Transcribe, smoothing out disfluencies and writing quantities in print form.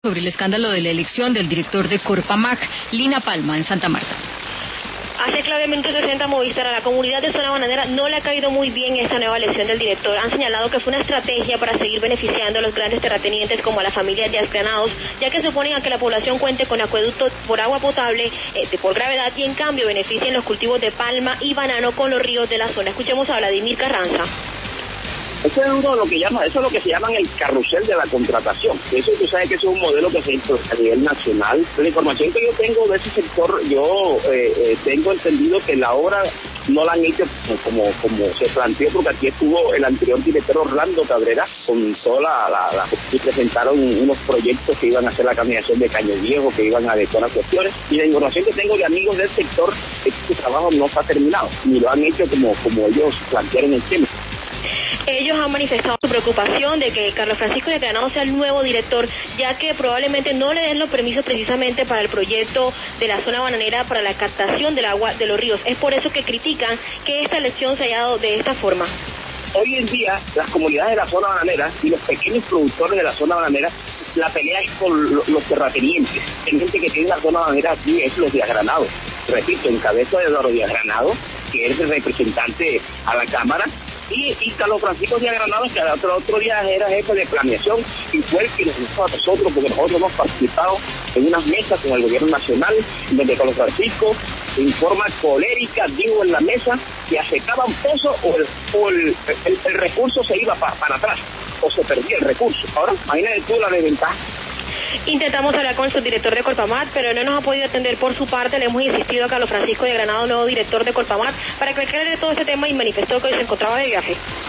Sobre el escándalo de la elección del director de Corpamac, Lina Palma, en Santa Marta. Hace clave minuto 60 Movistar, a la comunidad de Zona Bananera no le ha caído muy bien esta nueva elección del director. Han señalado que fue una estrategia para seguir beneficiando a los grandes terratenientes como a la familia Díaz Granados, ya que se oponen a que la población cuente con acueducto por agua potable por gravedad y en cambio beneficien los cultivos de palma y banano con los ríos de la zona. Escuchemos a Vladimir Carranza. Eso es lo que se llama el carrusel de la contratación. Eso tú sabes que eso es un modelo que se hizo a nivel nacional. La información que yo tengo de ese sector, yo tengo entendido que la obra no la han hecho como se planteó, porque aquí estuvo el anterior director Orlando Cabrera con toda y presentaron unos proyectos que iban a hacer la caminación de Caño Viejo, que iban a adecuar las cuestiones, y la información que tengo de amigos del sector es que su trabajo no está terminado, ni lo han hecho como ellos plantearon el tema. Ellos han manifestado su preocupación de que Carlos Francisco Díaz Granados sea el nuevo director, ya que probablemente no le den los permisos precisamente para el proyecto de la zona bananera para la captación del agua de los ríos. Es por eso que critican que esta elección se haya dado de esta forma. Hoy en día, las comunidades de la zona bananera y los pequeños productores de la zona bananera, la pelea es con los terratenientes. Hay gente que tiene la zona bananera aquí, es los Díaz Granados. Repito, en cabeza de Eduardo Díaz Granados, que es el representante a la Cámara, y Carlos Francisco Díaz Granados, que el otro día era jefe de planeación y fue el que nos hizo a nosotros, porque nosotros hemos participado en unas mesas con el gobierno nacional, donde Carlos Francisco en forma colérica dijo en la mesa que aceptaban pozos o el recurso se iba para atrás, o se perdía el recurso. Ahora, imagínate tú la desventaja. Intentamos hablar con el subdirector de Corpamac, pero no nos ha podido atender. Por su parte, le hemos insistido a Carlos Francisco Díaz Granados, nuevo director de Corpamac, para que aclare todo este tema y manifestó que hoy se encontraba de viaje.